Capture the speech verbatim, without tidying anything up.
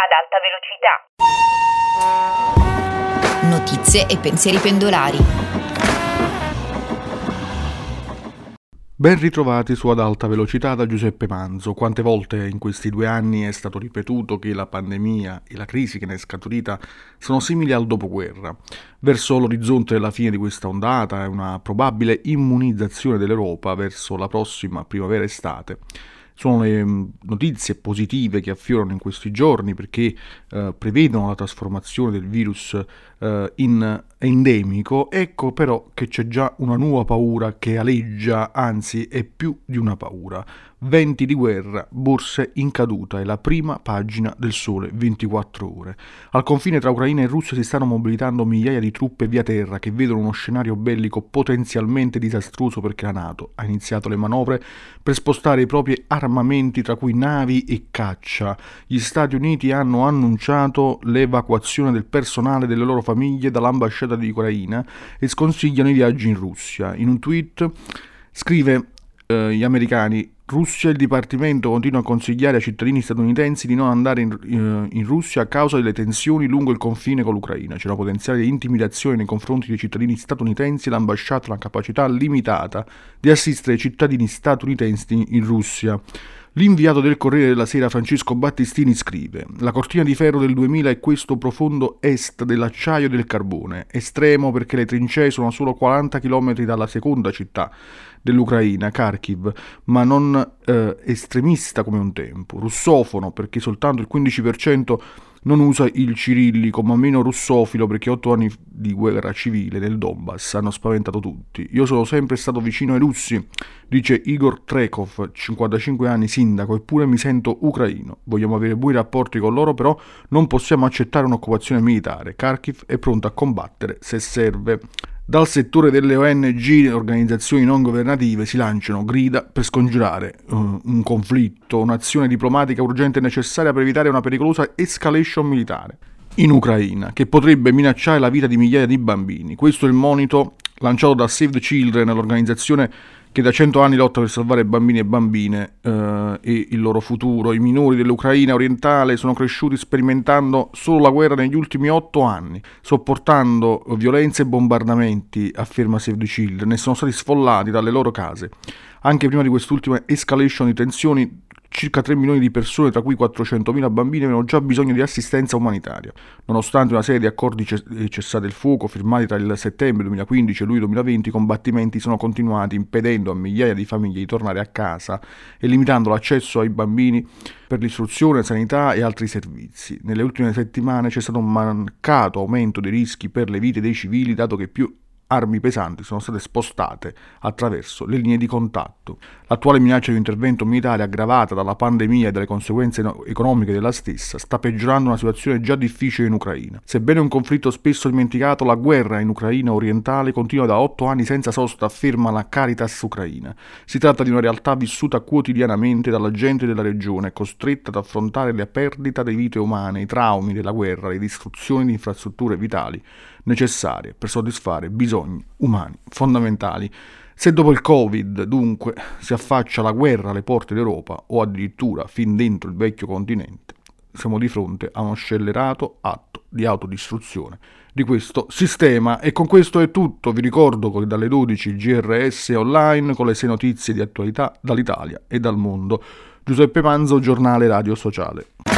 ad alta velocità. Notizie e pensieri pendolari. Ben ritrovati su Ad Alta Velocità da Giuseppe Manzo. Quante volte in questi due anni è stato ripetuto che la pandemia e la crisi che ne è scaturita sono simili al dopoguerra. Verso l'orizzonte della fine di questa ondata è una probabile immunizzazione dell'Europa verso la prossima primavera-estate. Sono le notizie positive che affiorano in questi giorni perché eh, prevedono la trasformazione del virus eh, in endemico. Ecco però che c'è già una nuova paura che aleggia, anzi è più di una paura. Venti di guerra, borse in caduta, è la prima pagina del Sole ventiquattro Ore. Al confine tra Ucraina e Russia si stanno mobilitando migliaia di truppe via terra che vedono uno scenario bellico potenzialmente disastroso perché la NATO ha iniziato le manovre per spostare i propri armamenti, tra cui navi e caccia. Gli Stati Uniti hanno annunciato l'evacuazione del personale e delle loro famiglie dall'ambasciata di Ucraina e sconsigliano i viaggi in Russia. In un tweet scrive eh, gli americani: Russia, il Dipartimento continua a consigliare ai cittadini statunitensi di non andare in, eh, in Russia a causa delle tensioni lungo il confine con l'Ucraina. C'è una potenziale intimidazione nei confronti dei cittadini statunitensi e l'ambasciata ha una capacità limitata di assistere i cittadini statunitensi in Russia. L'inviato del Corriere della Sera Francesco Battistini scrive: la cortina di ferro del duemila è questo profondo est dell'acciaio e del carbone, estremo perché le trincee sono a solo quaranta chilometri dalla seconda città dell'Ucraina, Kharkiv, ma non eh, estremista come un tempo, russofono perché soltanto il quindici per cento non usa il cirillico, ma meno russofilo perché otto anni di guerra civile nel Donbass hanno spaventato tutti. Io sono sempre stato vicino ai russi, dice Igor Trekov, cinquantacinque anni, sindaco, eppure mi sento ucraino. Vogliamo avere buoni rapporti con loro, però non possiamo accettare un'occupazione militare. Kharkiv è pronta a combattere se serve. Dal settore delle O N G, organizzazioni non governative, si lanciano grida per scongiurare uh, un conflitto, un'azione diplomatica urgente e necessaria per evitare una pericolosa escalation militare in Ucraina, che potrebbe minacciare la vita di migliaia di bambini. Questo è il monito lanciato da Save the Children, l'organizzazione che da cento anni lotta per salvare bambini e bambine eh, e il loro futuro. I minori dell'Ucraina orientale sono cresciuti sperimentando solo la guerra negli ultimi otto anni, sopportando violenze e bombardamenti, afferma Save the Children, e sono stati sfollati dalle loro case. Anche prima di quest'ultima escalation di tensioni, circa tre milioni di persone, tra cui quattrocentomila bambini, avevano già bisogno di assistenza umanitaria. Nonostante una serie di accordi cessate il fuoco firmati tra il settembre duemilaquindici e luglio duemilaventi, i combattimenti sono continuati, impedendo a migliaia di famiglie di tornare a casa e limitando l'accesso ai bambini per l'istruzione, sanità e altri servizi. Nelle ultime settimane c'è stato un marcato aumento dei rischi per le vite dei civili, dato che più armi pesanti sono state spostate attraverso le linee di contatto. L'attuale minaccia di intervento militare, aggravata dalla pandemia e dalle conseguenze economiche della stessa, sta peggiorando una situazione già difficile in Ucraina. Sebbene un conflitto spesso dimenticato, la guerra in Ucraina orientale continua da otto anni senza sosta, afferma la Caritas Ucraina. Si tratta di una realtà vissuta quotidianamente dalla gente della regione, costretta ad affrontare la perdita di vite umane, i traumi della guerra, le distruzioni di infrastrutture vitali necessarie per soddisfare bisogni umani fondamentali. Se dopo il Covid, dunque, si affaccia la guerra alle porte d'Europa o addirittura fin dentro il vecchio continente, siamo di fronte a uno scellerato atto di autodistruzione di questo sistema. E con questo è tutto. Vi ricordo che dalle dodici il G R S online con le sei notizie di attualità dall'Italia e dal mondo. Giuseppe Manzo, giornale radio sociale.